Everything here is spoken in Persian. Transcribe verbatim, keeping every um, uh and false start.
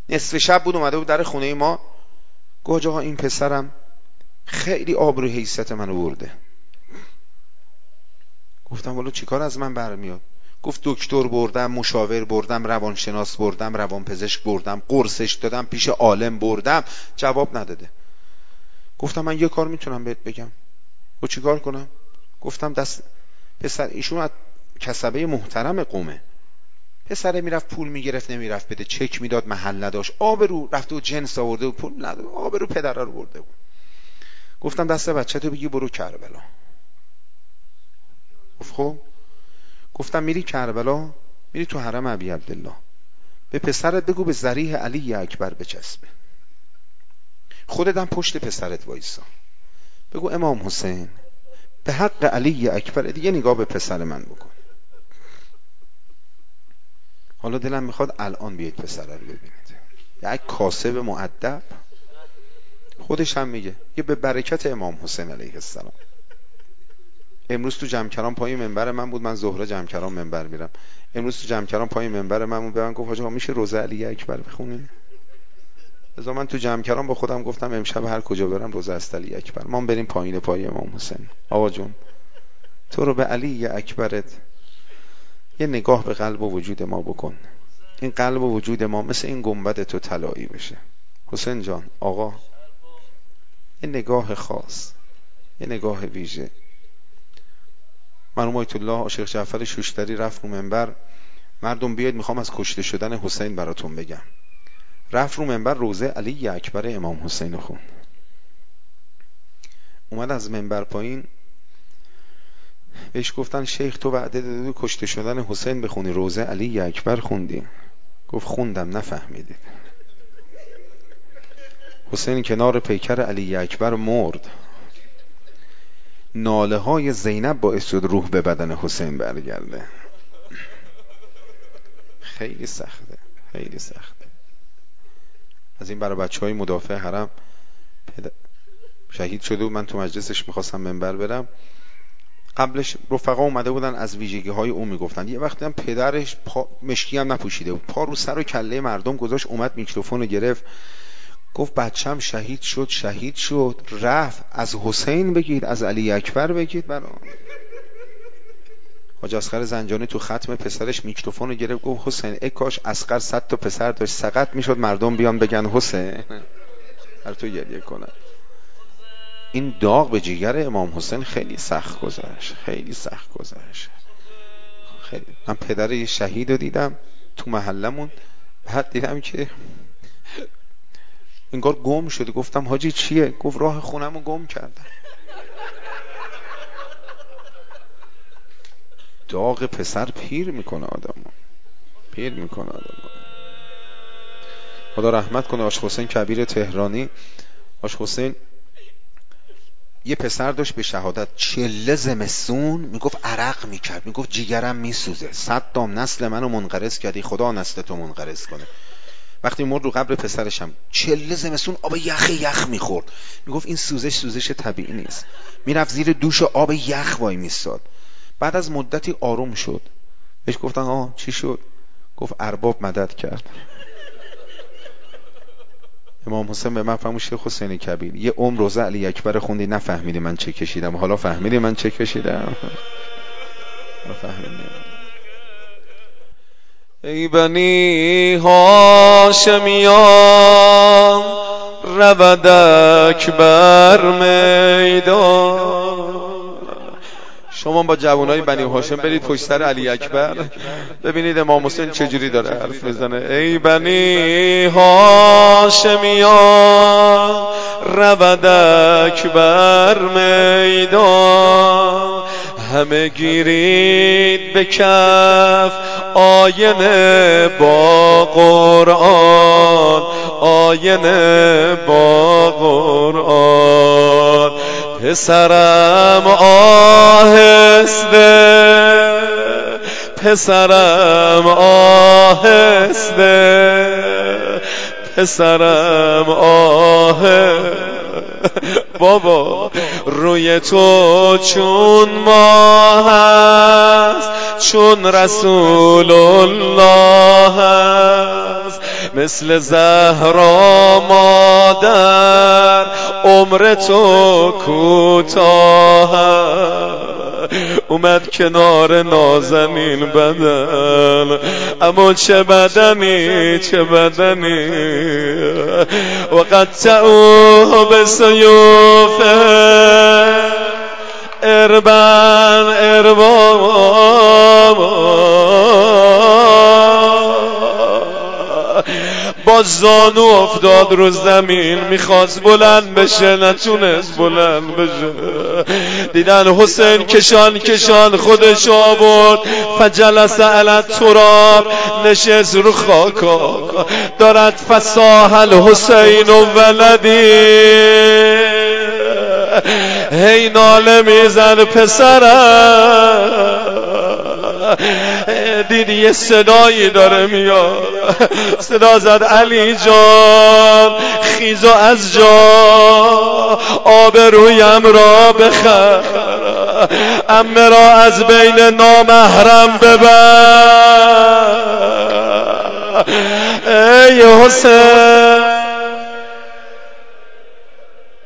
نصف شب بود اومده بود در خونه ما، گفت آقا این پسرم خیلی آبرو حیثیت منو برده. گفتم والا چیکار از من برمیاد؟ گفت دکتر بردم، مشاور بردم، روانشناس بردم، روانپزشک بردم، قرصش دادم، پیش عالم بردم، جواب نداده. گفتم من یه کار میتونم بهت بگم. و چیکار کنم؟ گفتم دست پسر ایشون از کسبه محترم قومه، پسره میرفت پول میگرفت نمیرفت بده، چک میداد محل نداشت، آبرو رفته و جنس آورده و پول نداد، آبرو پدره رو برده بود. گفتم دست بچه‌تو بگی برو کربلا. گفت خب. گفتم میری کربلا، میری تو حرم ابی عبدالله، به پسرت بگو به ذریح علی اکبر بچسبه، خودت هم پشت پسرت وایسا، بگو امام حسین به حق علی اکبر دیگه نگاه به پسر من بکن. حالا دلم میخواد الان بیاید پسر رو ببینید، یک کاسب مؤدب. خودش هم میگه یه به برکت امام حسین علیه السلام. امروز تو جمکران پای منبر من بود، من ظهر جمکران منبر میرم، امروز تو جمکران پای منبر من بود، به من گفت آقا میشه روزه علی اکبر بخونیم؟ از من تو جمکران با خودم گفتم امشب هر کجا برم روزه است علی اکبر، ما بریم پایین پای امام حسین. آقا جون تو رو به علی اکبرت یه نگاه به قلب و وجود ما بکن، این قلب و وجود ما مثل این گنبد تو طلایی بشه. حسین جان آقا یه نگاه خاص، یه نگاه ویژه. مرحوم آیت الله شیخ جعفر شوشتری رفت رو منبر، مردم بیاید میخوام از کشته شدن حسین براتون بگم. رفت رو منبر روزه علی اکبر امام حسین خون. اومد از منبر پایین، بهش گفتن شیخ تو وعده دادی کشته شدن حسین بخونی، روزه علی اکبر خوندی؟ گفت خوندم نفهمیدید. حسین کنار پیکر علی اکبر مرد، ناله های زینب باعث شد روح به بدن حسین برگرده. خیلی سخته، خیلی سخته. از این برای بچه های مدافع حرم شهید شده و من تو مجلسش میخواستم منبر برم، قبلش رفقا اومده بودن از ویژگی های اون میگفتن. یه وقتی هم پدرش پا مشکی هم نپوشیده بود، پا رو سر و کله مردم گذاشت، اومد میکروفون رو گرفت، گفت بچم شهید شد، شهید شد، رفت، از حسین بگید، از علی اکبر بگید. برای حاج اصغر زنجانی تو ختم پسرش میکروفون رو گرفت، گفت حسین ای کاش اصغر صد تا پسر داشت، سقط میشد مردم بیان بگن حسین، هر تو گریه کنن. این داغ به جیگر امام حسین خیلی سخت گذشت، خیلی سخت گذشت. خیلی. من پدر یه شهید رو دیدم تو محلمون، بعد دیدم که انگار گم شده. گفتم حاجی چیه؟ گفت راه خونم رو گم کردم. داغ پسر پیر میکنه آدمو، پیر میکنه آدمو. خدا رحمت کنه آش حسین کبیر تهرانی. آش حسین یه پسر داشت به شهادت، چله زمستون میگفت عرق میکرد، میگفت جیگرم میسوزه، صد دام نسل منو منقرض کردی، خدا نسل تو منقرض کنه. وقتی مرد رو قبر پسرشم چله زمستون آب یخ یخ میخورد، میگفت این سوزش سوزش طبیعی نیست، میرفت زیر دوش آب یخ وای میستاد. بعد از مدتی آروم شد، بهش گفتن آه چی شد؟ گفت ارباب مدد کرد. امام حسین به من فرمود شیخ حسین کبیر یه عمر روزه علی اکبر خوندی نفهمیدی من چه کشیدم، حالا فهمیدی من چه کشیدم؟ فهمیدی؟ ای بنی هاشمیان رود اکبر میدان. شما با جوانای بنی هاشم برید پشت سر علی اکبر ببینید امام حسین چجوری داره حرف میزنه. ای بنی هاشمیان رود اکبر میدان، همه گیرید به کف آینه با قرآن، آینه با قرآن. پسرم آهسته، پسرم آهسته، پسرم آهسته. بابا روی تو چون ماه هست، چون رسول الله هست، مثل زهرا مادر عمر تو کوتاه، اومد کنار نازنین بدن، اما چه بدنی چه بدنی، و قطعوه بسیوفه اربن اربان، با زانو افتاد رو زمین، میخواست بلند بشه نتونست بلند بشه. دیدن حسین کشان کشان خودش آورد، فجلس علی التراب، نشست رو خاکا، دارد فصاح الحسین و ولدی، هی ناله میزن پسرم. دیدی یه صدایی داره میاد، صدا زد علی جان خیزو از جا، آبرویم را بخر، عمه را از بین نامحرم ببر. ای حسین